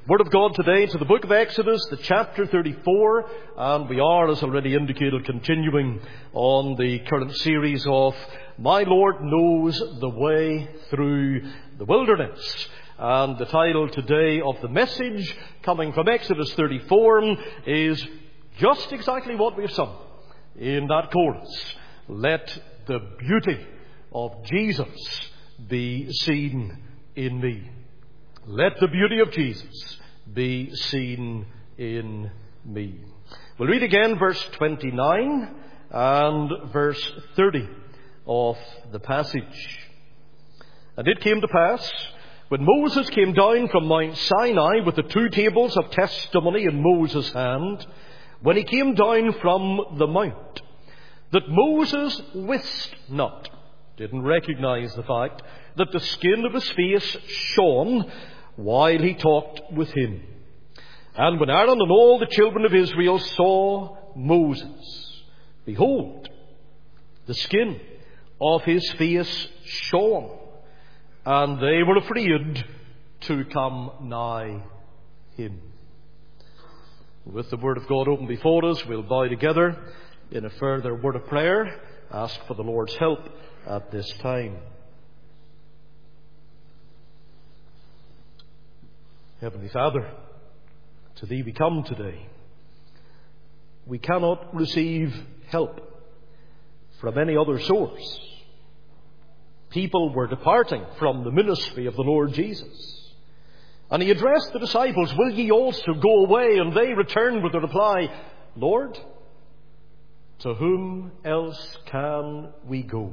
Word of God today to the book of Exodus, the chapter 34, and we are, as already indicated, continuing on the current series of My Lord Knows the Way Through the Wilderness. And the title today of the message coming from Exodus 34 is just exactly what we've sung in that chorus. Let the beauty of Jesus be seen in me. Let the beauty of Jesus be seen in me. We'll read again verse 29 and verse 30 of the passage. And it came to pass, when Moses came down from Mount Sinai with the 2 tables of testimony in Moses' hand, when he came down from the mount, that Moses wist not, didn't recognize the fact, that the skin of his face shone while he talked with him. And when Aaron and all the children of Israel saw Moses, behold, the skin of his face shone, and they were afraid to come nigh him. With the Word of God open before us, we'll bow together in a further word of prayer, ask for the Lord's help at this time. Heavenly Father, to Thee we come today. We cannot receive help from any other source. People were departing from the ministry of the Lord Jesus. And He addressed the disciples, will ye also go away? And they returned with the reply, Lord, to whom else can we go?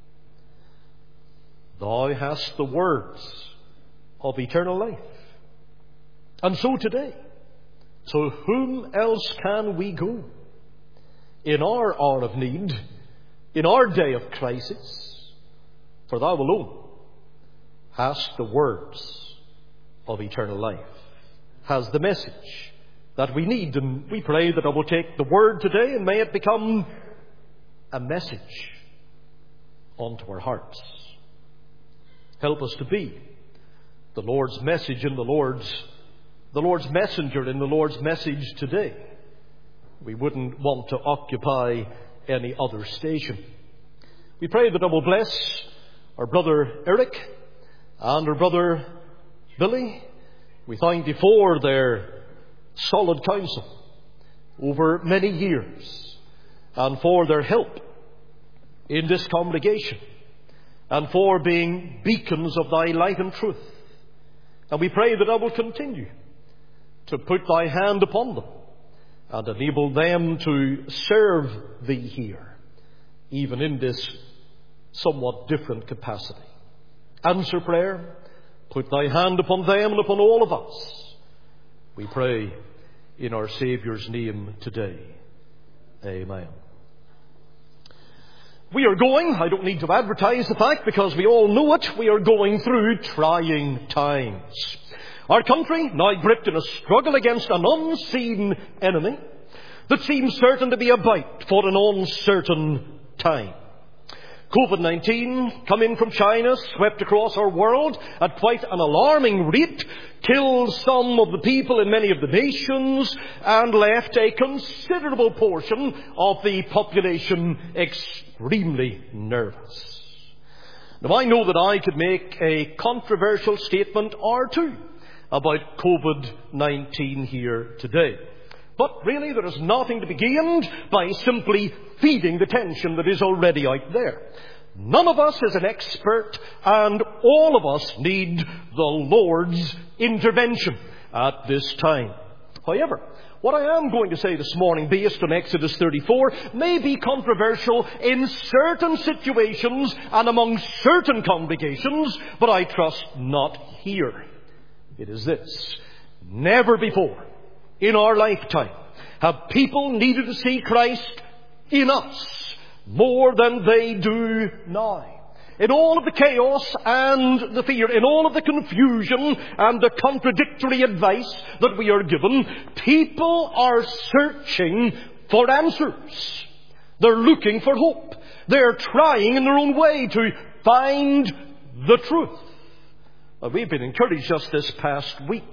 Thou hast the words of eternal life. And so today, to whom else can we go? In our hour of need, in our day of crisis, for Thou alone hast the words of eternal life, has the message that we need. And we pray that I will take the word today and may it become a message unto our hearts. Help us to be the Lord's message in the Lord's messenger in the Lord's message today. We wouldn't want to occupy any other station. We pray that I will bless our brother Eric and our brother Billy. We thank Thee for their solid counsel over many years and for their help in this congregation and for being beacons of Thy light and truth. And we pray that I will continue to put Thy hand upon them and enable them to serve Thee here, even in this somewhat different capacity. Answer prayer. Put Thy hand upon them and upon all of us. We pray in our Saviour's name today. Amen. We are going, I don't need to advertise the fact because we all know it, we are going through trying times. Our country now gripped in a struggle against an unseen enemy that seems certain to be about for an uncertain time. COVID-19, coming from China, swept across our world at quite an alarming rate, killed some of the people in many of the nations, and left a considerable portion of the population extremely nervous. Now, I know that I could make a controversial statement or two about COVID-19 here today. But really there is nothing to be gained by simply feeding the tension that is already out there. None of us is an expert, and all of us need the Lord's intervention at this time. However, what I am going to say this morning, based on Exodus 34, may be controversial in certain situations and among certain congregations, but I trust not here. It is this: never before in our lifetime have people needed to see Christ in us more than they do now. In all of the chaos and the fear, in all of the confusion and the contradictory advice that we are given, people are searching for answers. They're looking for hope. They're trying in their own way to find the truth. We've been encouraged just this past week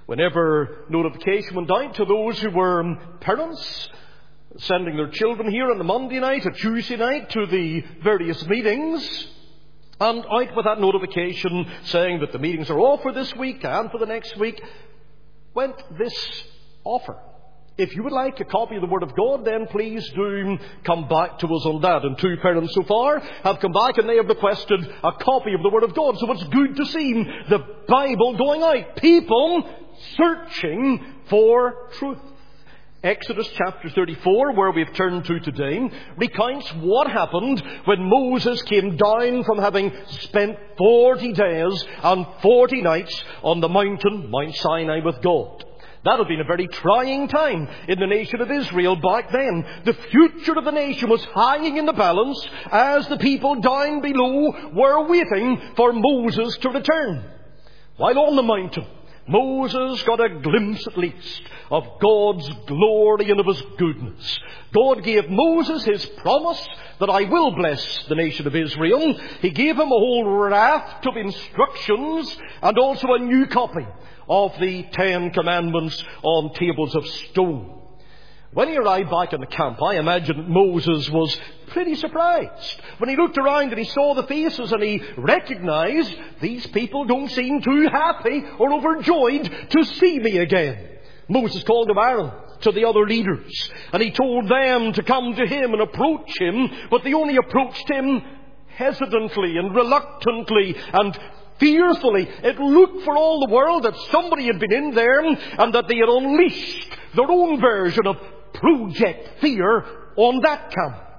Whenever notification went out to those who were parents, sending their children here on the Monday night or Tuesday night to the various meetings, and out with that notification saying that the meetings are all for this week and for the next week, went this offer. If you would like a copy of the Word of God, then please do come back to us on that. And 2 parents so far have come back and they have requested a copy of the Word of God. So it's good to see the Bible going out. People searching for truth. Exodus chapter 34, where we've turned to today, recounts what happened when Moses came down from having spent 40 days and 40 nights on the mountain, Mount Sinai, with God. That had been a very trying time in the nation of Israel back then. The future of the nation was hanging in the balance as the people down below were waiting for Moses to return. While on the mountain, Moses got a glimpse at least of God's glory and of His goodness. God gave Moses his promise that I will bless the nation of Israel. He gave him a whole raft of instructions and also a new copy of the 10 Commandments on tables of stone. When he arrived back in the camp, I imagine that Moses was pretty surprised when he looked around and he saw the faces and he recognized these people don't seem too happy or overjoyed to see me again. Moses called to Aaron, to the other leaders, and he told them to come to him and approach him, but they only approached him hesitantly and reluctantly and fearfully. It looked for all the world that somebody had been in there and that they had unleashed their own version of Project Fear on that camp.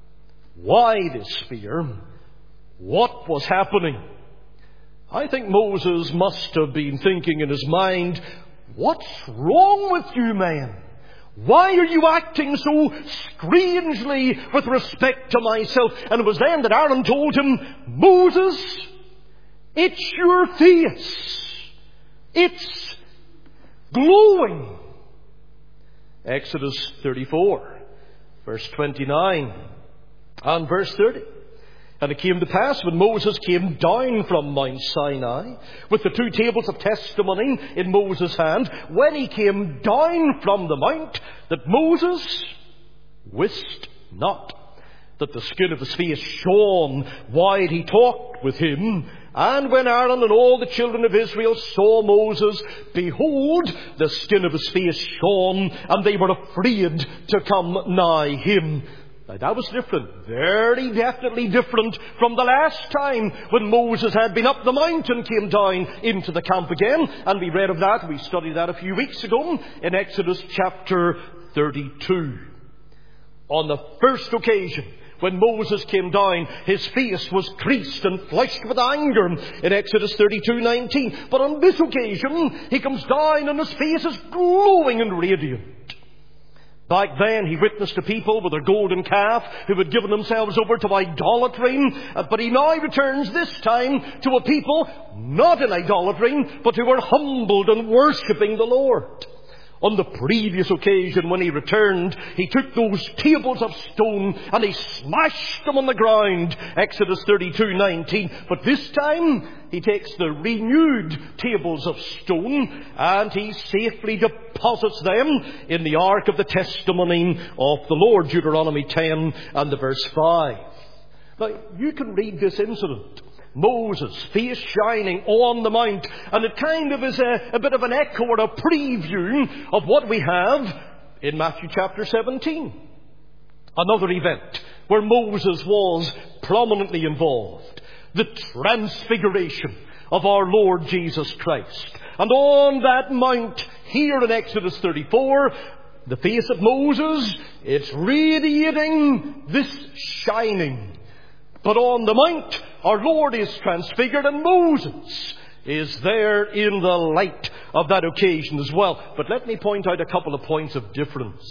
Why this fear? What was happening? I think Moses must have been thinking in his mind, what's wrong with you men? Why are you acting so strangely with respect to myself? And it was then that Aaron told him, Moses, it's your face. It's glowing. Exodus 34, verse 29 and verse 30. And it came to pass when Moses came down from Mount Sinai with the 2 tables of testimony in Moses' hand, when he came down from the mount, that Moses wist not that the skin of his face shone while he talked with him. And when Aaron and all the children of Israel saw Moses, behold, the skin of his face shone, and they were afraid to come nigh him. Now that was different, very definitely different from the last time when Moses had been up the mountain, came down into the camp again. And we read of that, we studied that a few weeks ago in Exodus chapter 32. On the first occasion, when Moses came down, his face was creased and flushed with anger in Exodus 32:19. But on this occasion, he comes down and his face is glowing and radiant. Back then, he witnessed a people with their golden calf who had given themselves over to idolatry. But he now returns this time to a people not in idolatry, but who were humbled and worshipping the Lord. On the previous occasion when he returned, he took those tables of stone and he smashed them on the ground. Exodus 32:19. But this time, he takes the renewed tables of stone and he safely deposits them in the ark of the testimony of the Lord. Deuteronomy 10 and the verse 5. Now, you can read this incident. Moses, face shining on the mount. And it kind of is a bit of an echo or a preview of what we have in Matthew chapter 17. Another event where Moses was prominently involved. The transfiguration of our Lord Jesus Christ. And on that mount, here in Exodus 34, the face of Moses, it's radiating this shining. But on the mount, our Lord is transfigured and Moses is there in the light of that occasion as well. But let me point out a couple of points of difference.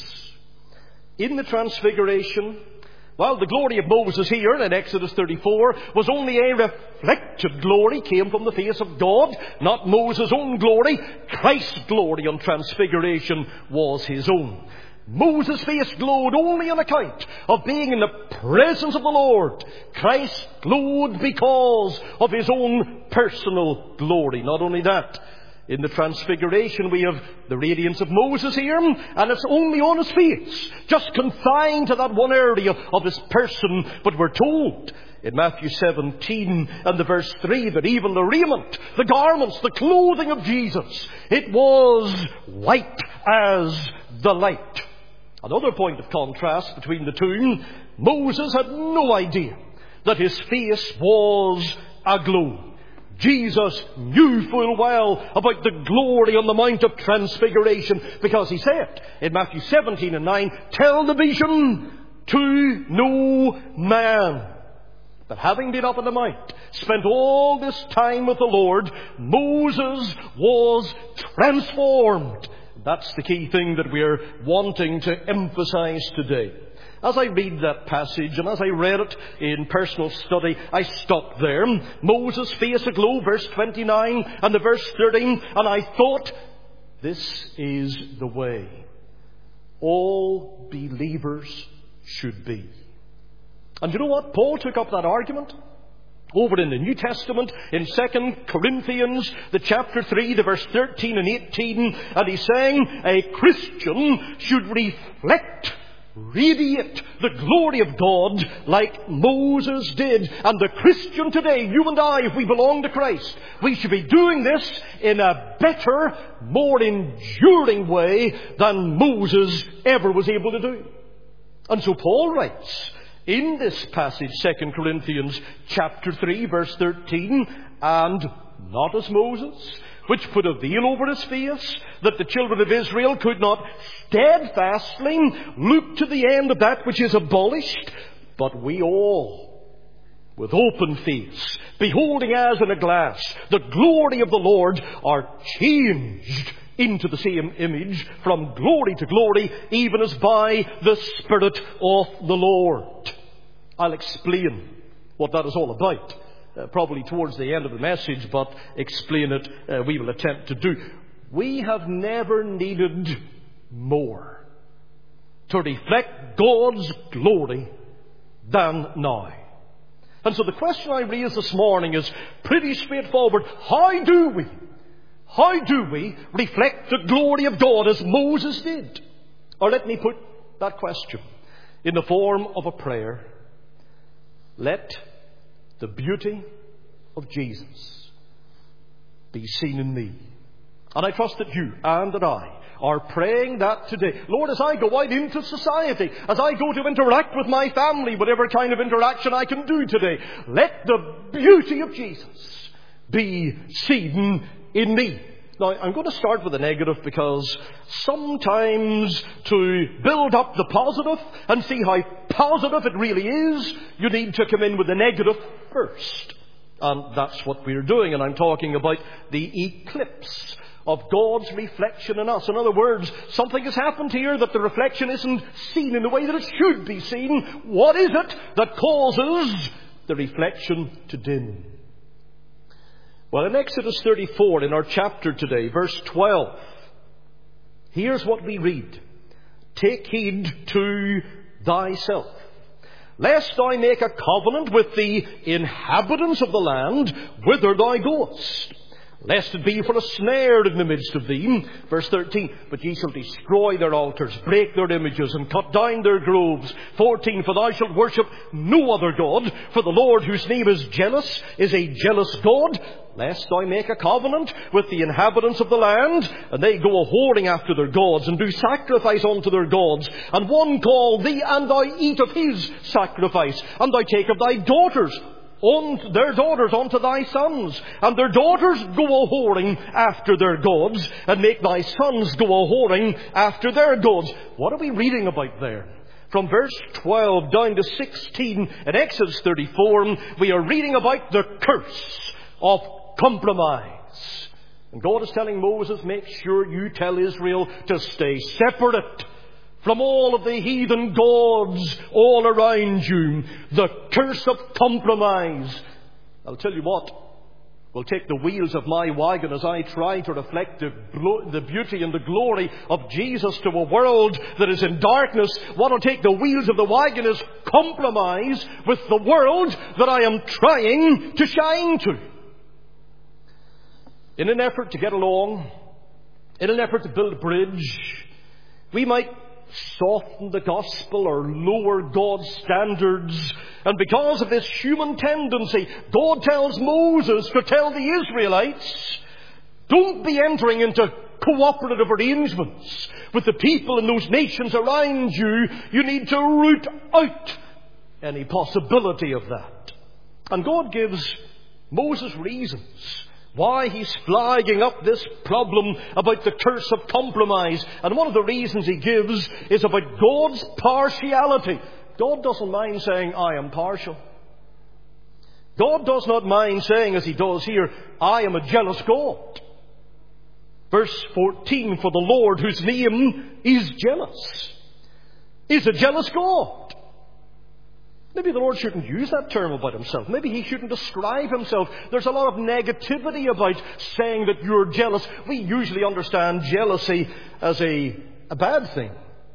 In the transfiguration, well, the glory of Moses here in Exodus 34 was only a reflected glory, came from the face of God, not Moses' own glory. Christ's glory on transfiguration was his own. Moses' face glowed only on account of being in the presence of the Lord. Christ glowed because of his own personal glory. Not only that, In the Transfiguration, we have the radiance of Moses here, and it's only on his face, just confined to that one area of his person. But we're told in Matthew 17 and the verse 3 that even the raiment, the garments, the clothing of Jesus, it was white as the light. Another point of contrast between the two: Moses had no idea that his face was aglow. Jesus knew full well about the glory on the Mount of Transfiguration, because he said in Matthew 17 and 9, "Tell the vision to no man." But having been up on the mount, spent all this time with the Lord, Moses was transformed. That's the key thing that we're wanting to emphasize today. As I read that passage, and as I read it in personal study, I stopped there. Moses' face aglow, verse 29 and the verse 13, and I thought, this is the way all believers should be. And you know what? Paul took up that argument over in the New Testament in 2 Corinthians, the chapter 3, the verse 13 and 18, and he's saying a Christian should radiate the glory of God like Moses did. And the Christian today, you and I, if we belong to Christ, we should be doing this in a better, more enduring way than Moses ever was able to do. And so Paul writes in this passage, 2 Corinthians chapter 3, verse 13, "And not as Moses, which put a veil over his face, that the children of Israel could not steadfastly look to the end of that which is abolished, but we all, with open face, beholding as in a glass the glory of the Lord, are changed into the same image from glory to glory, even as by the Spirit of the Lord." I'll explain what that is all about, probably towards the end of the message, but explain it we will attempt to do. We have never needed more to reflect God's glory than now. And so the question I raise this morning is pretty straightforward. How do we reflect the glory of God as Moses did? Or let me put that question in the form of a prayer. Let the beauty of Jesus be seen in me. And I trust that you and that I are praying that today. Lord, as I go out into society, as I go to interact with my family, whatever kind of interaction I can do today, let the beauty of Jesus be seen in me. Now, I'm going to start with the negative, because sometimes to build up the positive and see how positive it really is, you need to come in with the negative first. And that's what we're doing. And I'm talking about the eclipse of God's reflection in us. In other words, something has happened here that the reflection isn't seen in the way that it should be seen. What is it that causes the reflection to dim? Well, in Exodus 34, in our chapter today, verse 12, here's what we read. "Take heed to thyself, lest thou make a covenant with the inhabitants of the land whither thou goest, lest it be for a snare in the midst of thee." Verse 13, "But ye shall destroy their altars, break their images, and cut down their groves." 14, "For thou shalt worship no other God, for the Lord, whose name is jealous, is a jealous God. Lest thou make a covenant with the inhabitants of the land, and they go a-whoring after their gods, and do sacrifice unto their gods, and one call thee, and thou eat of his sacrifice, and thou take of thy daughters, their daughters unto thy sons, and their daughters go a-whoring after their gods, and make thy sons go a-whoring after their gods." What are we reading about there? From verse 12 down to 16 in Exodus 34, we are reading about the curse of compromise. And God is telling Moses, make sure you tell Israel to stay separate from all of the heathen gods all around you. The curse of compromise. I'll tell you what, will take the wheels of my wagon as I try to reflect the beauty and the glory of Jesus to a world that is in darkness. What will take the wheels of the wagon is compromise with the world that I am trying to shine to. in an effort to get along, in an effort to build a bridge, we might soften the gospel or lower God's standards. And because of this human tendency, God tells Moses to tell the Israelites, don't be entering into cooperative arrangements with the people in those nations around you. You need to root out any possibility of that. And God gives Moses reasons why he's flagging up this problem about the curse of compromise. And one of the reasons he gives is about God's partiality. God doesn't mind saying, I am partial. God does not mind saying, as he does here, I am a jealous God. Verse 14, for the Lord, whose name is jealous, is a jealous God. Maybe the Lord shouldn't use that term about himself. Maybe he shouldn't describe himself. There's a lot of negativity about saying that you're jealous. We usually understand jealousy as a bad thing.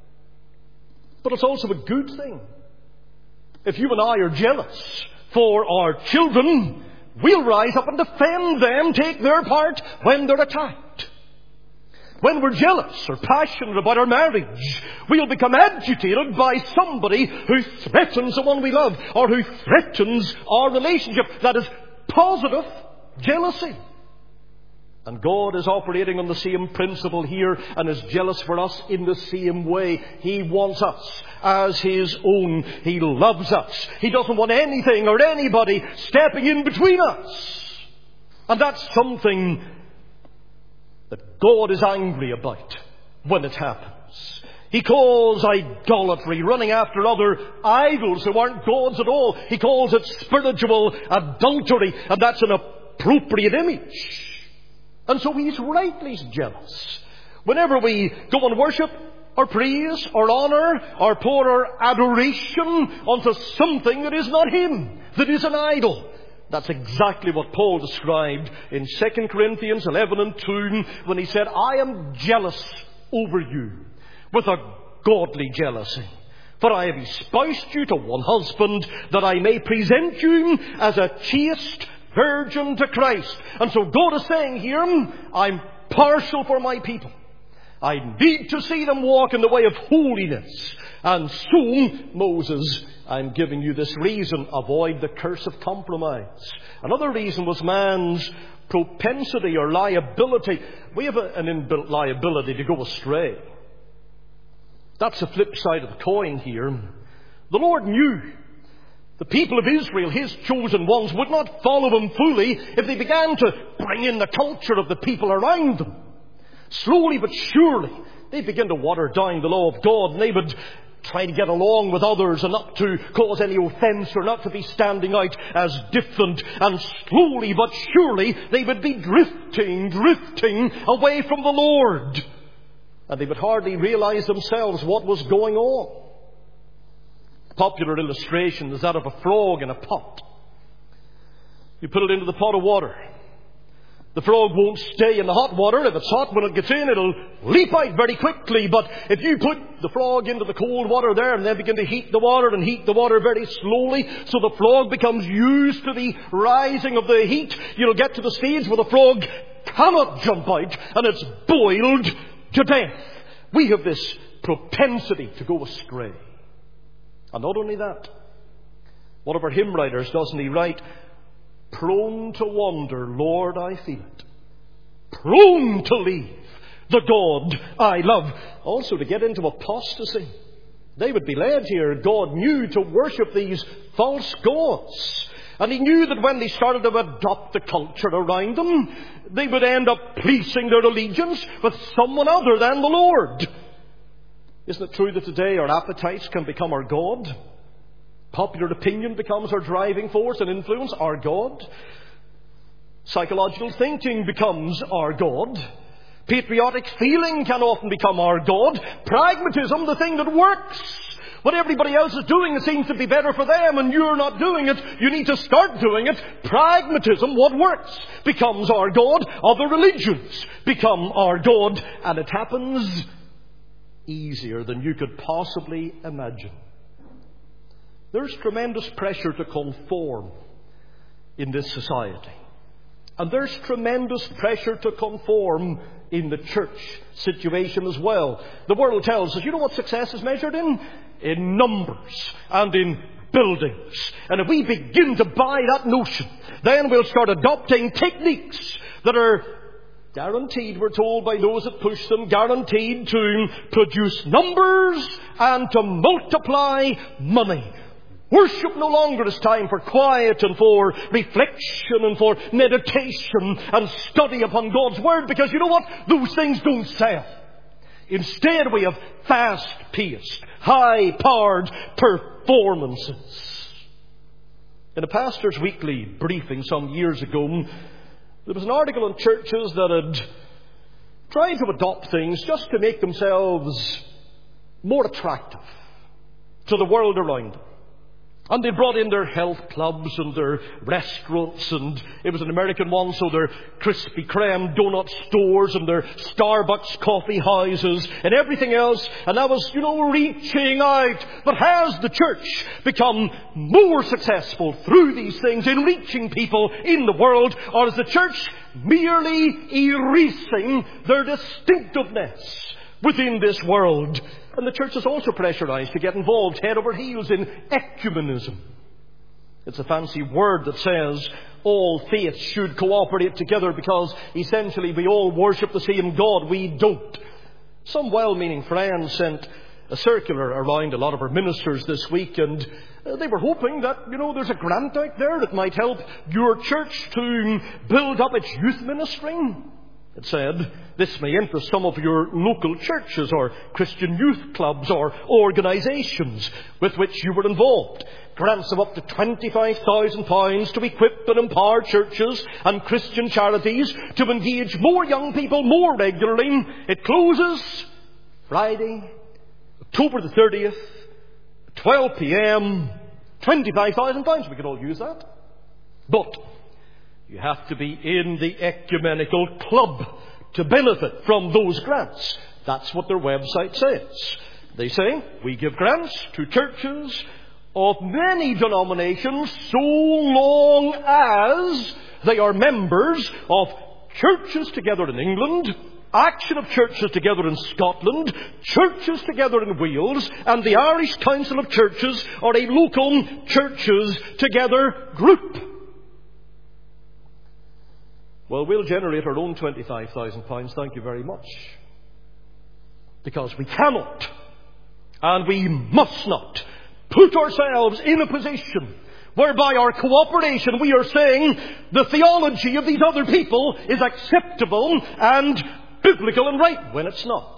But it's also a good thing. If you and I are jealous for our children, we'll rise up and defend them, take their part when they're attacked. When we're jealous or passionate about our marriage, we'll become agitated by somebody who threatens the one we love or who threatens our relationship. That is positive jealousy. And God is operating on the same principle here and is jealous for us in the same way. He wants us as His own. He loves us. He doesn't want anything or anybody stepping in between us. And that's something that God is angry about when it happens. He calls idolatry, running after other idols who aren't gods at all. He calls it spiritual adultery, and that's an appropriate image. And so He's rightly jealous. Whenever we go and worship or praise or honour or pour our adoration onto something that is not Him, that is an idol, that's exactly what Paul described in 2 Corinthians 11 and 2 when he said, I am jealous over you with a godly jealousy. For I have espoused you to one husband, that I may present you as a chaste virgin to Christ. And so God is saying here, I'm partial for my people. I need to see them walk in the way of holiness. And so, Moses, I'm giving you this reason. Avoid the curse of compromise. Another reason was man's propensity or liability. We have an inbuilt liability to go astray. That's the flip side of the coin here. The Lord knew the people of Israel, His chosen ones, would not follow Him fully if they began to bring in the culture of the people around them. Slowly but surely, they begin to water down the law of God, and they would try to get along with others and not to cause any offence or not to be standing out as different. And slowly but surely, they would be drifting away from the Lord. And they would hardly realize themselves what was going on. A popular illustration is that of a frog in a pot. You put it into the pot of water. The frog won't stay in the hot water. If it's hot, when it gets in, it'll leap out very quickly. But if you put the frog into the cold water there and then begin to heat the water very slowly, so the frog becomes used to the rising of the heat, you'll get to the stage where the frog cannot jump out and it's boiled to death. We have this propensity to go astray. And not only that, one of our hymn writers, doesn't he write, prone to wander, Lord, I feel it. Prone to leave the God I love. Also to get into apostasy. They would be led here, God knew, to worship these false gods. And He knew that when they started to adopt the culture around them, they would end up placing their allegiance with someone other than the Lord. Isn't it true that today our appetites can become our God? Popular opinion becomes our driving force and influence, our God. Psychological thinking becomes our God. Patriotic feeling can often become our God. Pragmatism, the thing that works. What everybody else is doing, it seems to be better for them, and you're not doing it. You need to start doing it. Pragmatism, what works, becomes our God. Other religions become our God. And it happens easier than you could possibly imagine. There's tremendous pressure to conform in this society. And there's tremendous pressure to conform in the church situation as well. The world tells us, you know what success is measured in? In numbers and in buildings. And if we begin to buy that notion, then we'll start adopting techniques that are guaranteed, we're told by those that push them, guaranteed to produce numbers and to multiply money. Worship no longer is time for quiet and for reflection and for meditation and study upon God's Word, because you know what? Those things don't sell. Instead, we have fast-paced, high-powered performances. In a pastor's weekly briefing some years ago, there was an article on churches that had tried to adopt things just to make themselves more attractive to the world around them. And they brought in their health clubs and their restaurants, and it was an American one, so their Krispy Kreme donut stores and their Starbucks coffee houses and everything else. And that was, reaching out. But has the church become more successful through these things in reaching people in the world? Or is the church merely erasing their distinctiveness within this world? And the church is also pressurized to get involved head over heels in ecumenism. It's a fancy word that says all faiths should cooperate together because essentially we all worship the same God. We don't. Some well-meaning friends sent a circular around a lot of our ministers this week, and they were hoping that, there's a grant out there that might help your church to build up its youth ministry. It said, this may interest some of your local churches or Christian youth clubs or organisations with which you were involved. Grants of up to £25,000 to equip and empower churches and Christian charities to engage more young people more regularly. It closes Friday, October the 30th, 12 p.m, £25,000. We could all use that. But you have to be in the ecumenical club to benefit from those grants. That's what their website says. They say, we give grants to churches of many denominations so long as they are members of Churches Together in England, Action of Churches Together in Scotland, Churches Together in Wales, and the Irish Council of Churches, or a local Churches Together group. Well, we'll generate our own £25,000, thank you very much. Because we cannot, and we must not, put ourselves in a position whereby our cooperation, we are saying the theology of these other people is acceptable and biblical and right, when it's not.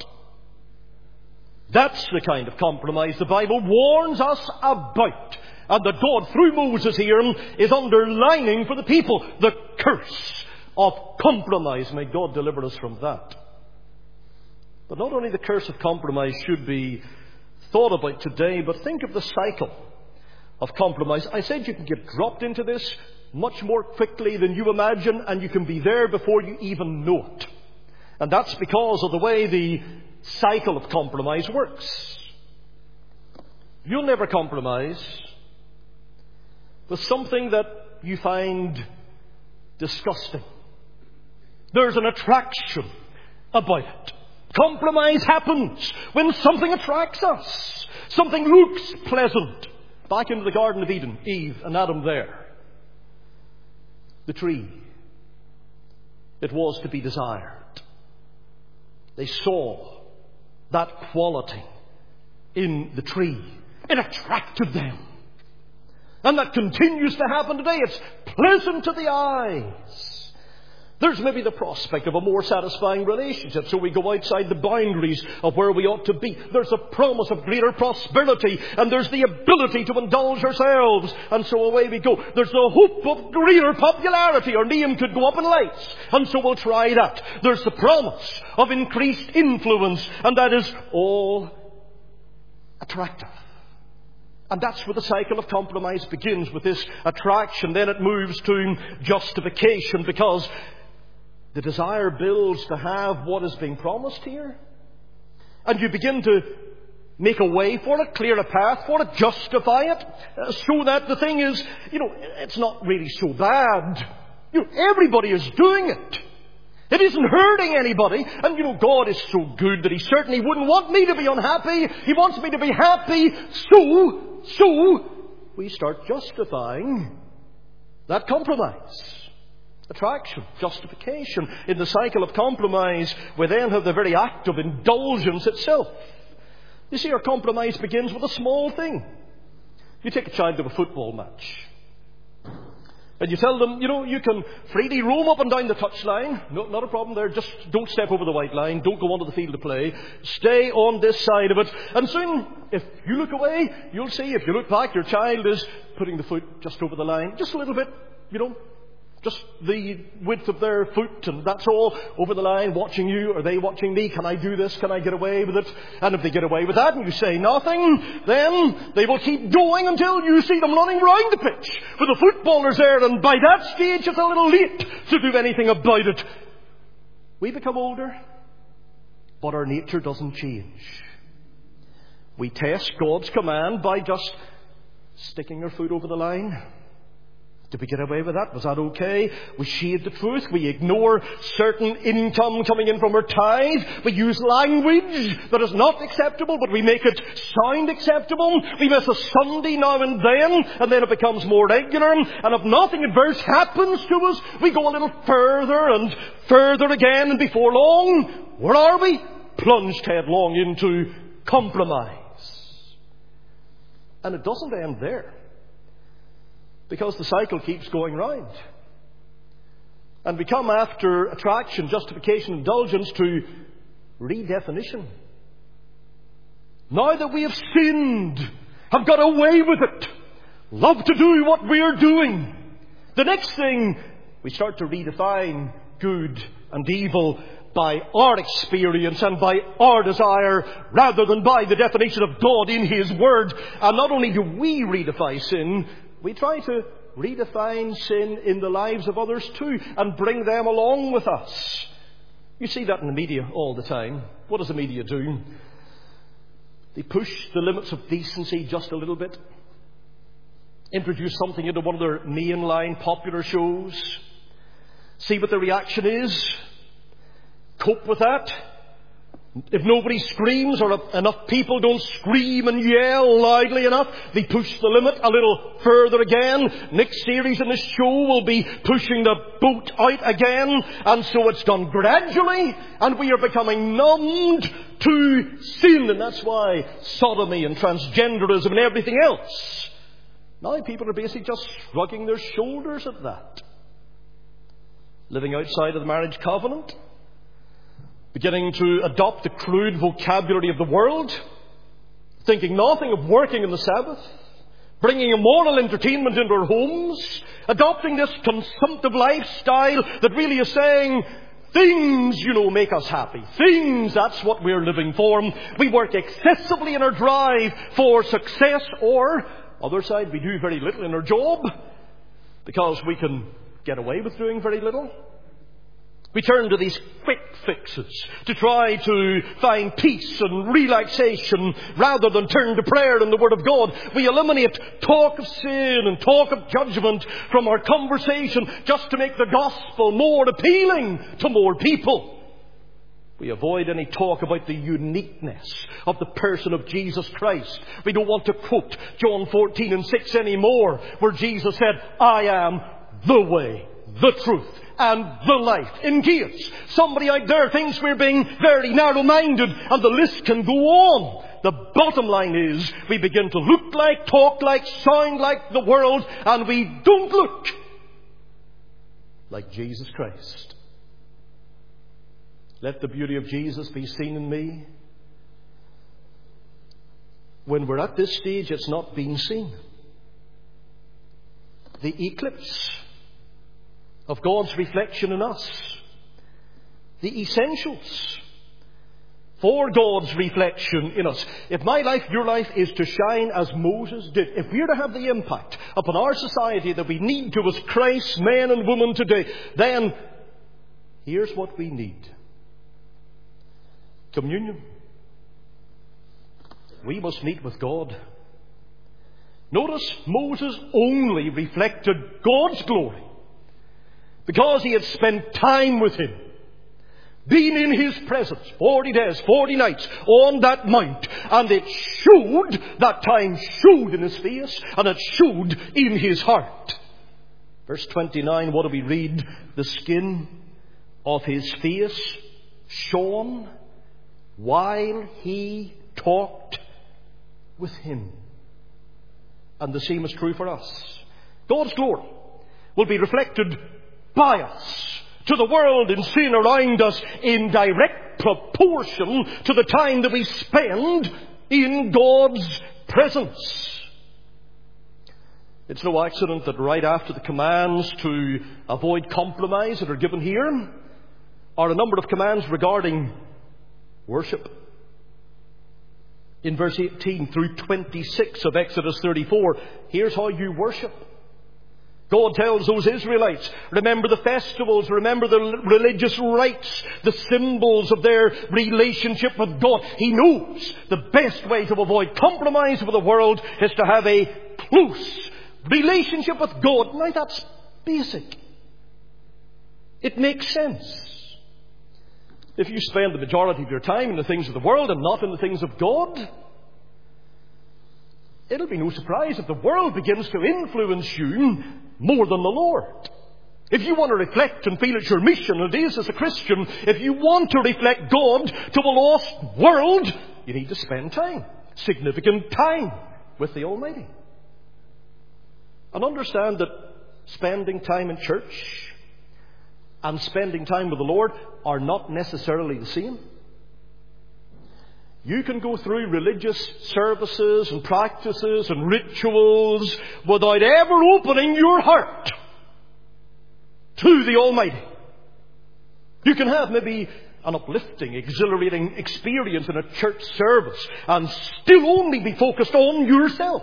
That's the kind of compromise the Bible warns us about. And that God, through Moses here, is underlining for the people the curse of compromise. May God deliver us from that. But not only the curse of compromise should be thought about today, but think of the cycle of compromise. I said you can get dropped into this much more quickly than you imagine, and you can be there before you even know it. And that's because of the way the cycle of compromise works. You'll never compromise with something that you find disgusting. There's an attraction about it. Compromise happens when something attracts us. Something looks pleasant. Back into the Garden of Eden, Eve and Adam there. The tree. It was to be desired. They saw that quality in the tree. It attracted them. And that continues to happen today. It's pleasant to the eyes. There's maybe the prospect of a more satisfying relationship, so we go outside the boundaries of where we ought to be. There's a promise of greater prosperity, and there's the ability to indulge ourselves, and so away we go. There's the hope of greater popularity. Our name could go up in lights, and so we'll try that. There's the promise of increased influence, and that is all attractive. And that's where the cycle of compromise begins, with this attraction. Then it moves to justification, because the desire builds to have what is being promised here. And you begin to make a way for it, clear a path for it, justify it, so that the thing is, it's not really so bad. Everybody is doing it. It isn't hurting anybody. And God is so good that He certainly wouldn't want me to be unhappy. He wants me to be happy. So we start justifying that compromise. Attraction, justification. In the cycle of compromise, we then have the very act of indulgence itself. You see, our compromise begins with a small thing. You take a child to a football match. And you tell them, you can freely roam up and down the touchline. No, not a problem there. Just don't step over the white line. Don't go onto the field of play. Stay on this side of it. And soon, if you look away, you'll see, if you look back, your child is putting the foot just over the line. Just a little bit, just the width of their foot, and that's all, over the line, watching you. Are they watching me? Can I do this? Can I get away with it? And if they get away with that and you say nothing, then they will keep going until you see them running round the pitch with the footballers there, and by that stage it's a little late to do anything about it. We become older, but our nature doesn't change. We test God's command by just sticking our foot over the line. Did we get away with that? Was that okay? We shade the truth. We ignore certain income coming in from our tithe. We use language that is not acceptable, but we make it sound acceptable. We miss a Sunday now and then it becomes more regular. And if nothing adverse happens to us, we go a little further and further again. And before long, where are we? Plunged headlong into compromise. And it doesn't end there, because the cycle keeps going round. And we come after attraction, justification, indulgence to redefinition. Now that we have sinned, have got away with it, love to do what we're doing, the next thing, we start to redefine good and evil by our experience and by our desire, rather than by the definition of God in His Word. And not only do we redefine sin, we try to redefine sin in the lives of others too, and bring them along with us. You see that in the media all the time. What does the media do? They push the limits of decency just a little bit. Introduce something into one of their mainline popular shows. See what the reaction is. Cope with that. If nobody screams, or if enough people don't scream and yell loudly enough, they push the limit a little further again. Next series in the show will be pushing the boat out again. And so it's done gradually, and we are becoming numbed to sin. And that's why sodomy and transgenderism and everything else, now people are basically just shrugging their shoulders at that. Living outside of the marriage covenant, beginning to adopt the crude vocabulary of the world, thinking nothing of working on the Sabbath, bringing immoral entertainment into our homes, adopting this consumptive lifestyle that really is saying, things, make us happy. Things, that's what we're living for. We work excessively in our drive for success, or, other side, we do very little in our job because we can get away with doing very little. We turn to these quick fixes to try to find peace and relaxation rather than turn to prayer and the Word of God. We eliminate talk of sin and talk of judgment from our conversation just to make the gospel more appealing to more people. We avoid any talk about the uniqueness of the person of Jesus Christ. We don't want to quote John 14:6 anymore, where Jesus said, I am the way, the truth, and the life. In case somebody out there thinks we're being very narrow-minded, and the list can go on. The bottom line is we begin to look like, talk like, sound like the world, and we don't look like Jesus Christ. Let the beauty of Jesus be seen in me. When we're at this stage, it's not being seen. The eclipse of God's reflection in us. The essentials for God's reflection in us. If my life, your life, is to shine as Moses did, if we're to have the impact upon our society that we need to as Christ's men and women today, then here's what we need. Communion. We must meet with God. Notice Moses only reflected God's glory. because he had spent time with him, been in his presence 40 days, 40 nights on that mount, and it showed, that time showed in his face, and it showed in his heart. Verse 29, what do we read? The skin of his face shone while he talked with him. And the same is true for us. God's glory will be reflected by us to the world and sin around us in direct proportion to the time that we spend in God's presence. It's no accident that right after the commands to avoid compromise that are given here are a number of commands regarding worship. In verse 18 through 26 of Exodus 34, here's how you worship. God tells those Israelites, remember the festivals, remember the religious rites, the symbols of their relationship with God. He knows the best way to avoid compromise with the world is to have a close relationship with God. Now that's basic. It makes sense. If you spend the majority of your time in the things of the world and not in the things of God, it'll be no surprise if the world begins to influence you more than the Lord. If you want to reflect and feel it's your mission, and it is as a Christian, if you want to reflect God to a lost world, you need to spend time, significant time, with the Almighty. And understand that spending time in church and spending time with the Lord are not necessarily the same. You can go through religious services and practices and rituals without ever opening your heart to the Almighty. You can have maybe an uplifting, exhilarating experience in a church service and still only be focused on yourself.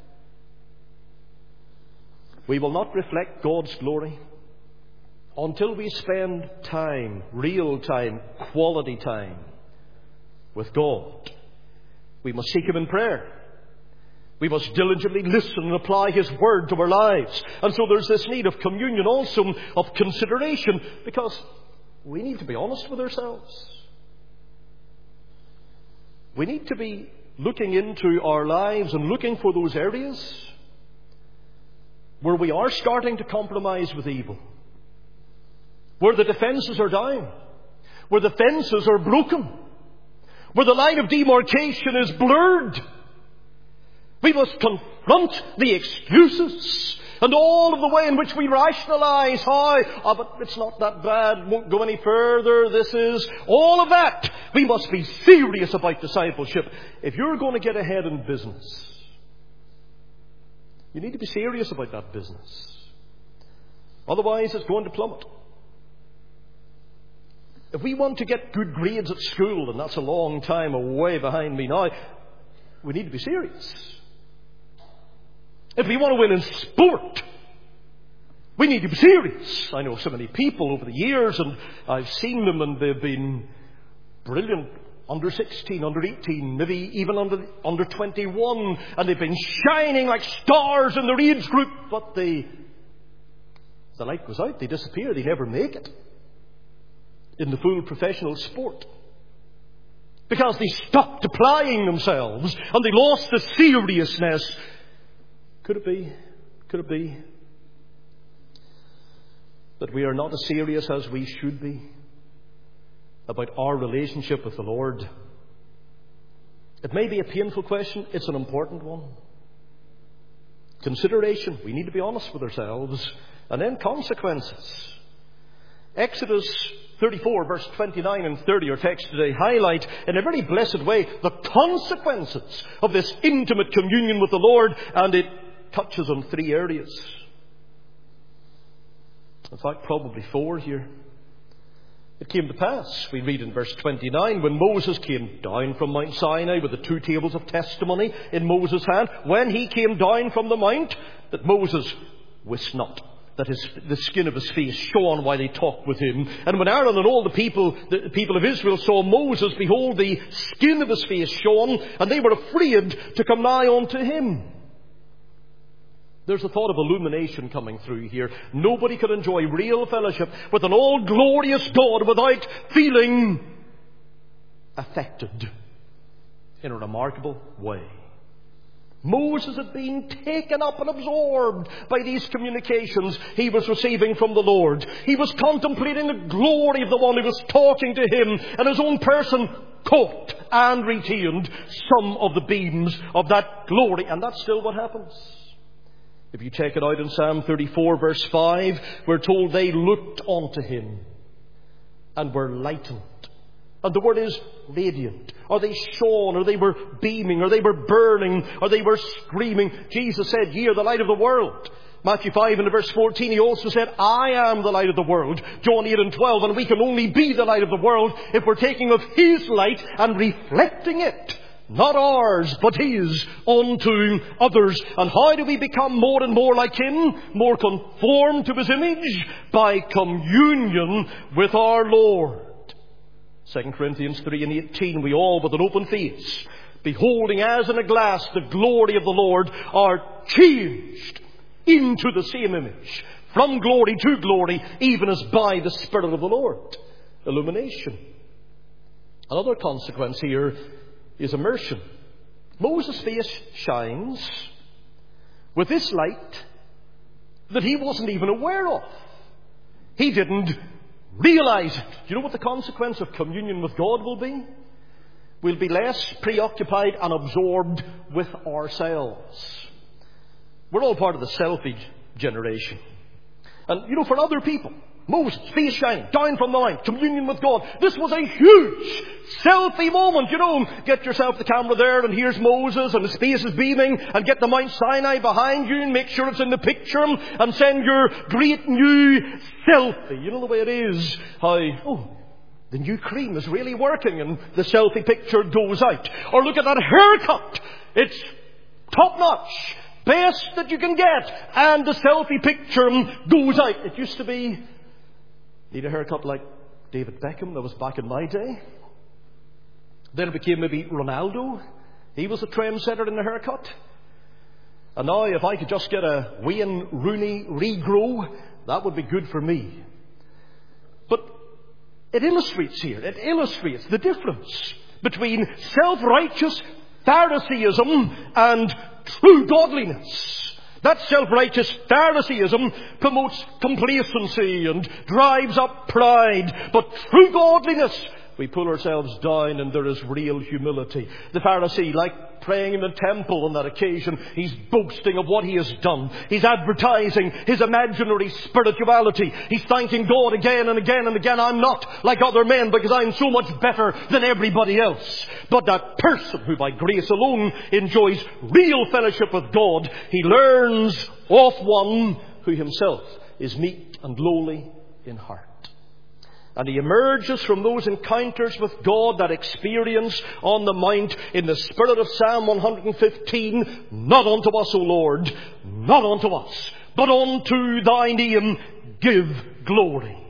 We will not reflect God's glory until we spend time, real time, quality time with God. We must seek Him in prayer. We must diligently listen and apply His Word to our lives. And so there's this need of communion also, of consideration, because we need to be honest with ourselves. We need to be looking into our lives and looking for those areas where we are starting to compromise with evil, where the defences are down, where the fences are broken, where the line of demarcation is blurred. We must confront the excuses and all of the way in which we rationalise how, but it's not that bad, it won't go any further, this is, all of that. We must be serious about discipleship. If you're going to get ahead in business, you need to be serious about that business. Otherwise, it's going to plummet. If we want to get good grades at school, and that's a long time away behind me now, we need to be serious. If we want to win in sport, we need to be serious. I know so many people over the years, and I've seen them, and they've been brilliant. Under 16, under 18, maybe even under 21, and they've been shining like stars in their age group, but the light goes out, they disappear, they never make it in the full professional sport. Because they stopped applying themselves and they lost the seriousness. Could it be that we are not as serious as we should be about our relationship with the Lord? It may be a painful question. It's an important one. Consideration. We need to be honest with ourselves. And then consequences. Exodus 34, verse 29 and 30, our text today, highlight in a very blessed way the consequences of this intimate communion with the Lord, and it touches on 3 areas. In fact, probably 4 here. It came to pass, we read in verse 29, when Moses came down from Mount Sinai with the 2 tables of testimony in Moses' hand, when he came down from the mount, that Moses wist not that the skin of his face shone while he talked with him. And when Aaron and all the people of Israel saw Moses, behold, the skin of his face shone, and they were afraid to come nigh unto him. There's a thought of illumination coming through here. Nobody could enjoy real fellowship with an all-glorious God without feeling affected in a remarkable way. Moses had been taken up and absorbed by these communications he was receiving from the Lord. He was contemplating the glory of the one who was talking to him, and his own person caught and retained some of the beams of that glory. And that's still what happens. If you check it out in Psalm 34 verse 5, we're told they looked unto him and were lightened. And the word is radiant. Or they shone, or they were beaming, or they were burning, or they were screaming. Jesus said, "Ye are the light of the world." Matthew 5 and verse 14, he also said, "I am the light of the world." John 8 and 12, and we can only be the light of the world if we're taking of his light and reflecting it. Not ours, but his, unto others. And how do we become more and more like him? More conformed to his image? By communion with our Lord. 2 Corinthians 3 and 18, we all with an open face, beholding as in a glass the glory of the Lord, are changed into the same image, from glory to glory, even as by the Spirit of the Lord. Illumination. Another consequence here is immersion. Moses' face shines with this light that he wasn't even aware of. He didn't realize it. Do you know what the consequence of communion with God will be? We'll be less preoccupied and absorbed with ourselves. We're all part of the selfie generation. And, for other people, Moses, face shining, down from the mount, communion with God. This was a huge selfie moment, Get yourself the camera there, and here's Moses, and his face is beaming, and get the Mount Sinai behind you, and make sure it's in the picture, and send your great new selfie. You know the way it is, how, the new cream is really working, and the selfie picture goes out. Or look at that haircut. It's top notch. Best that you can get. And the selfie picture goes out. It used to be, need a haircut like David Beckham. That was back in my day. Then it became maybe Ronaldo. He was a trendsetter in the haircut. And now if I could just get a Wayne Rooney regrow, that would be good for me. But it illustrates here. It illustrates the difference between self-righteous Phariseeism and true godliness. That self-righteous Phariseeism promotes complacency and drives up pride. But true godliness, we pull ourselves down and there is real humility. The Pharisee, like praying in the temple on that occasion, he's boasting of what he has done. He's advertising his imaginary spirituality. He's thanking God again and again and again. I'm not like other men because I'm so much better than everybody else. But that person who by grace alone enjoys real fellowship with God, he learns of one who himself is meek and lowly in heart. And he emerges from those encounters with God, that experience on the mount, in the spirit of Psalm 115, not unto us, O Lord, not unto us, but unto thy name give glory.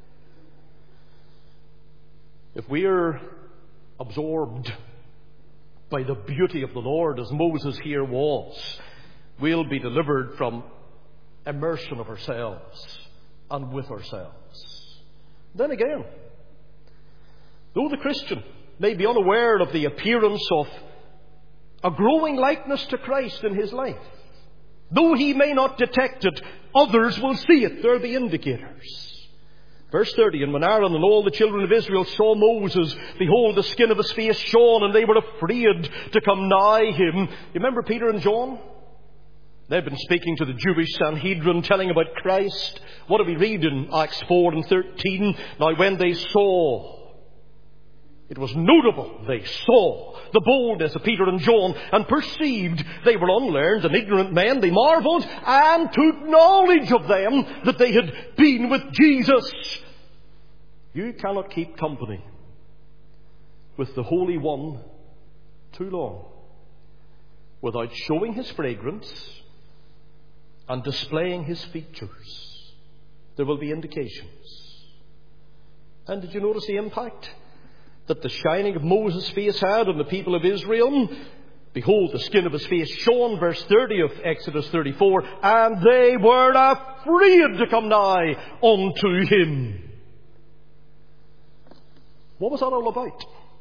If we are absorbed by the beauty of the Lord, as Moses here was, we'll be delivered from immersion of ourselves and with ourselves. Then again, though the Christian may be unaware of the appearance of a growing likeness to Christ in his life, though he may not detect it, others will see it. There are the indicators. Verse 30, and when Aaron and all the children of Israel saw Moses, behold, the skin of his face shone, and they were afraid to come nigh him. You remember Peter and John? They've been speaking to the Jewish Sanhedrin, telling about Christ. What do we read in Acts 4 and 13? Now when they saw, it was notable, they saw the boldness of Peter and John and perceived they were unlearned and ignorant men. They marveled and took knowledge of them that they had been with Jesus. You cannot keep company with the Holy One too long without showing his fragrance and displaying his features. There will be indications. And did you notice the impact that the shining of Moses' face had on the people of Israel? Behold, the skin of his face shone, verse 30 of Exodus 34, and they were afraid to come nigh unto him. What was that all about?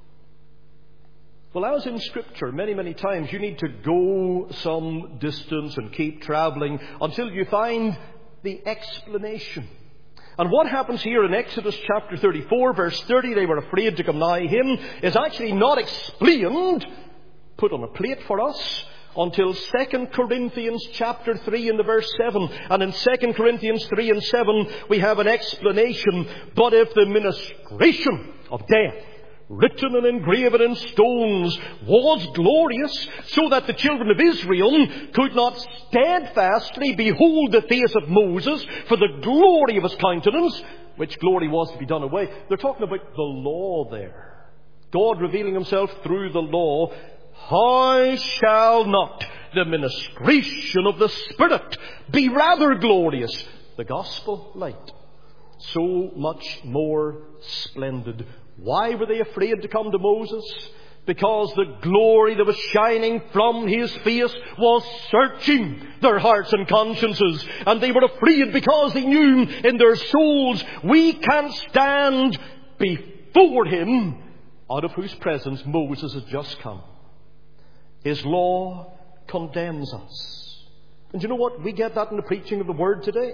Well, as in Scripture, many, many times you need to go some distance and keep travelling until you find the explanation. And what happens here in Exodus chapter 34, verse 30, they were afraid to come nigh him, is actually not explained, put on a plate for us, until 2 Corinthians chapter 3 and the verse 7. And in 2 Corinthians 3 and 7 we have an explanation. But if the ministration of death, written and engraven in stones, was glorious, so that the children of Israel could not steadfastly behold the face of Moses for the glory of his countenance, which glory was to be done away. They're talking about the law there. God revealing himself through the law. How shall not the ministration of the Spirit be rather glorious? The gospel light, so much more splendid. Why were they afraid to come to Moses? Because the glory that was shining from his face was searching their hearts and consciences. And they were afraid because they knew in their souls, we can't stand before him, out of whose presence Moses has just come. His law condemns us. And you know what? We get that in the preaching of the Word today.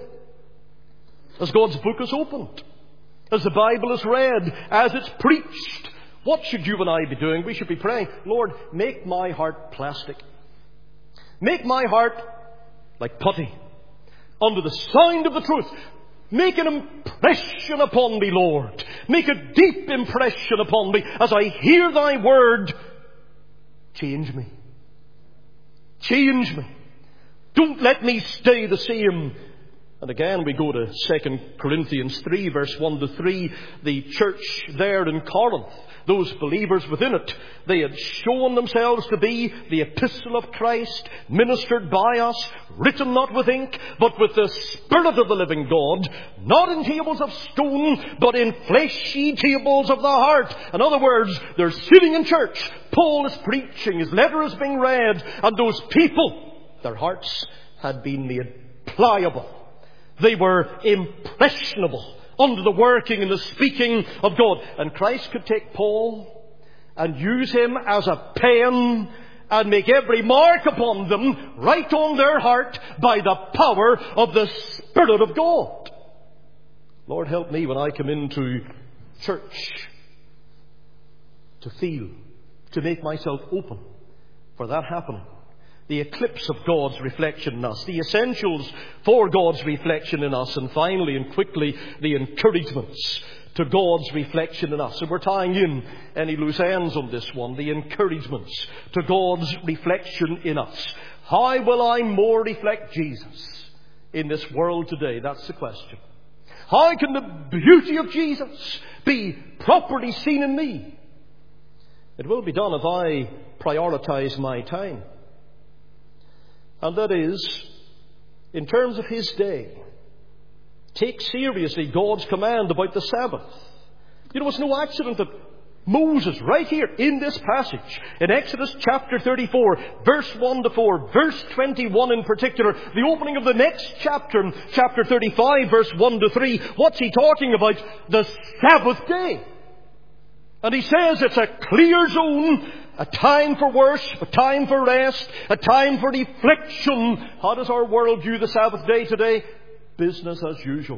As God's book is opened, as the Bible is read, as it's preached, what should you and I be doing? We should be praying, Lord, make my heart plastic. Make my heart like putty, under the sound of the truth. Make an impression upon me, Lord. Make a deep impression upon me as I hear thy word. Change me. Change me. Don't let me stay the same. And again we go to 2 Corinthians 3 verse 1 to 3. The church there in Corinth, those believers within it, they had shown themselves to be the epistle of Christ, ministered by us, written not with ink, but with the Spirit of the living God, not in tables of stone, but in fleshy tables of the heart. In other words, they're sitting in church. Paul is preaching, his letter is being read, and those people, their hearts had been made pliable. They were impressionable under the working and the speaking of God. And Christ could take Paul and use him as a pen and make every mark upon them right on their heart by the power of the Spirit of God. Lord, help me when I come into church to feel, to make myself open for that happening. The eclipse of God's reflection in us, the essentials for God's reflection in us, and finally and quickly, the encouragements to God's reflection in us. And we're tying in any loose ends on this one, the encouragements to God's reflection in us. How will I more reflect Jesus in this world today? That's the question. How can the beauty of Jesus be properly seen in me? It will be done if I prioritize my time. And that is, in terms of his day, take seriously God's command about the Sabbath. You know, it's no accident that Moses, right here in this passage, in Exodus chapter 34, verse 1 to 4, verse 21 in particular, the opening of the next chapter, chapter 35, verse 1 to 3, what's he talking about? The Sabbath day. And he says it's a clear zone, a time for worship, a time for rest, a time for reflection. How does our world view the Sabbath day today? Business as usual.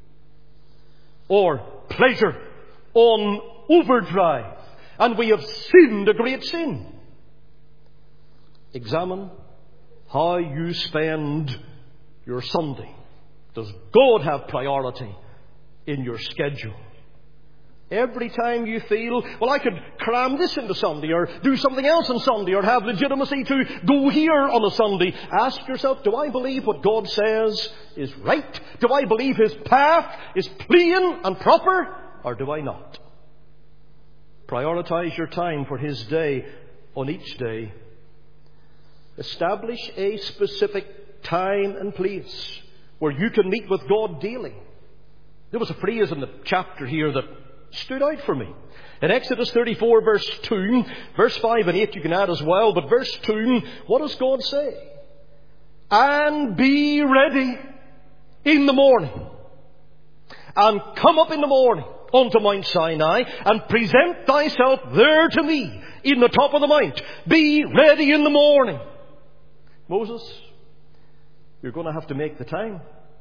Or pleasure on overdrive. And we have sinned a great sin. Examine how you spend your Sunday. Does God have priority in your schedule? Every time you feel, well, I could cram this into Sunday or do something else on Sunday or have legitimacy to go here on a Sunday, ask yourself, do I believe what God says is right? Do I believe his path is plain and proper? Or do I not? Prioritize your time for his day on each day. Establish a specific time and place where you can meet with God daily. There was a phrase in the chapter here that stood out for me. In Exodus 34 verse 2, verse 5 and 8 you can add as well, but verse 2, what does God say? And be ready in the morning, and come up in the morning unto Mount Sinai, and present thyself there to me in the top of the mount. Be ready in the morning. Moses, you're going to have to make the time.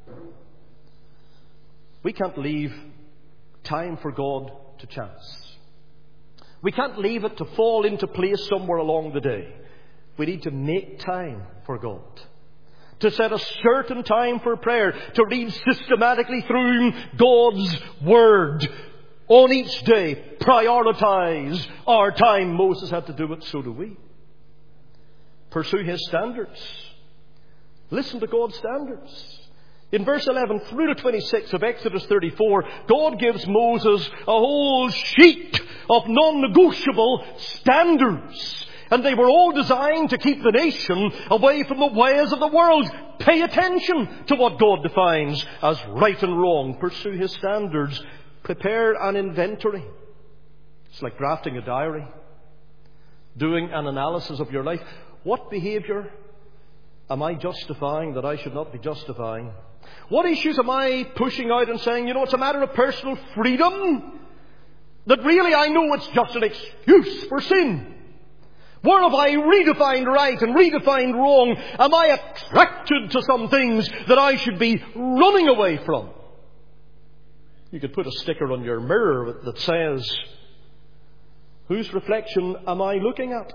We can't leave time for God to chance. We can't leave it to fall into place somewhere along the day. We need to make time for God. To set a certain time for prayer. To read systematically through God's Word. On each day, prioritize our time. Moses had to do it, so do we. Pursue His standards. Listen to God's standards. In verse 11 through to 26 of Exodus 34, God gives Moses a whole sheet of non-negotiable standards. And they were all designed to keep the nation away from the ways of the world. Pay attention to what God defines as right and wrong. Pursue His standards. Prepare an inventory. It's like drafting a diary. Doing an analysis of your life. What behaviour am I justifying that I should not be justifying? What issues am I pushing out and saying, it's a matter of personal freedom? That really I know it's just an excuse for sin. Where have I redefined right and redefined wrong? Am I attracted to some things that I should be running away from? You could put a sticker on your mirror that says, whose reflection am I looking at?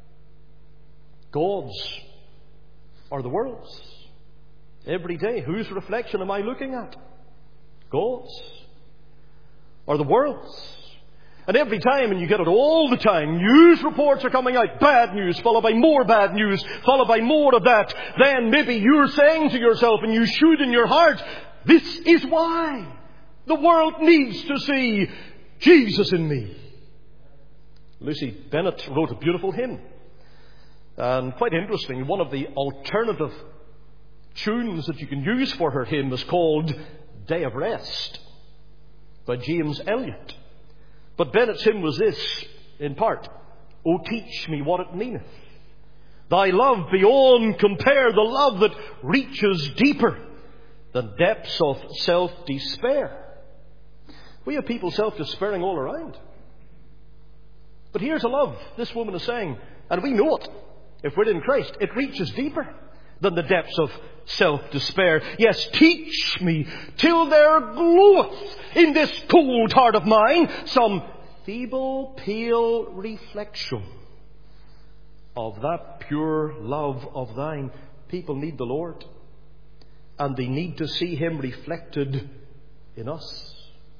God's or the world's? Every day, whose reflection am I looking at? God's or the world's? And every time, and you get it all the time, news reports are coming out. Bad news, followed by more bad news, followed by more of that. Then maybe you're saying to yourself, and you should in your heart, this is why the world needs to see Jesus in me. Lucy Bennett wrote a beautiful hymn. And quite interesting, one of the alternative tunes that you can use for her hymn is called Day of Rest by James Elliott. But Bennett's hymn was this, in part: O teach me what it meaneth, thy love beyond compare, the love that reaches deeper than depths of self-despair. We have people self-despairing all around. But here's a love, this woman is saying, and we know it, if we're in Christ, it reaches deeper than the depths of self-despair. Yes, teach me till there gloweth in this cold heart of mine some feeble, pale reflection of that pure love of thine. People need the Lord, and they need to see Him reflected in us.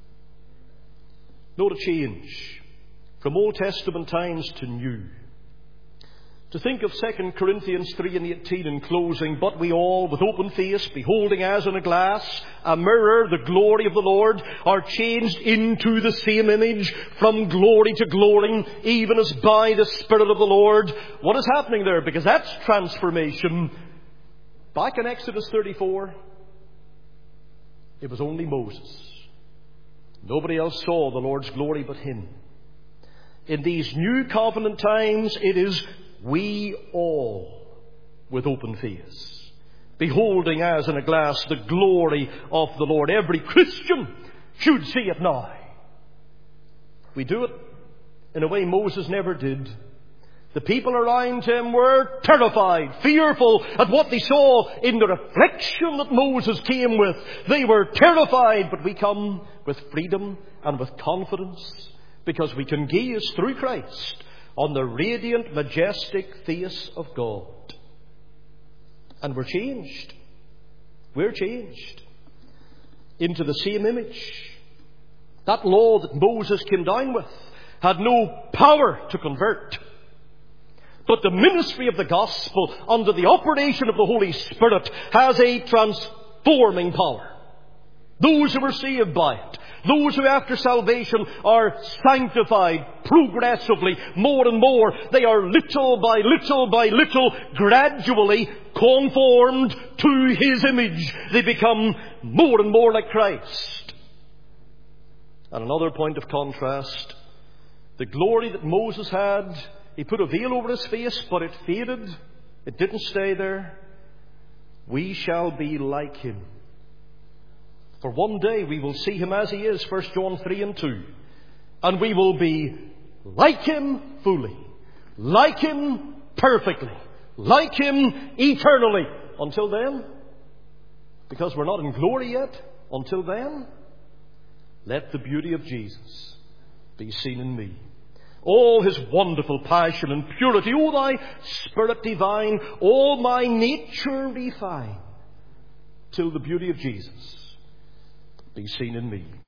Note a change from Old Testament times to New. To think of 2 Corinthians 3 and 18 in closing, but we all, with open face, beholding as in a glass, a mirror, the glory of the Lord, are changed into the same image from glory to glory, even as by the Spirit of the Lord. What is happening there? Because that's transformation. Back in Exodus 34, it was only Moses. Nobody else saw the Lord's glory but him. In these new covenant times, it is we all, with open face, beholding as in a glass the glory of the Lord. Every Christian should see it now. We do it in a way Moses never did. The people around him were terrified, fearful at what they saw in the reflection that Moses came with. They were terrified, but we come with freedom and with confidence because we can gaze through Christ on the radiant, majestic face of God. And we're changed. We're changed into the same image. That law that Moses came down with had no power to convert. But the ministry of the gospel under the operation of the Holy Spirit has a transforming power. Those who are saved by it, those who after salvation are sanctified progressively, more and more, they are little by little by little, gradually conformed to His image. They become more and more like Christ. And another point of contrast, the glory that Moses had, he put a veil over his face, but it faded. It didn't stay there. We shall be like him. For one day we will see him as he is, 1 John 3 and 2. And we will be like him fully, like him perfectly, like him eternally. Until then, because we're not in glory yet, until then, let the beauty of Jesus be seen in me. All his wonderful passion and purity, O thy Spirit divine, all my nature refine, till the beauty of Jesus be seen in me.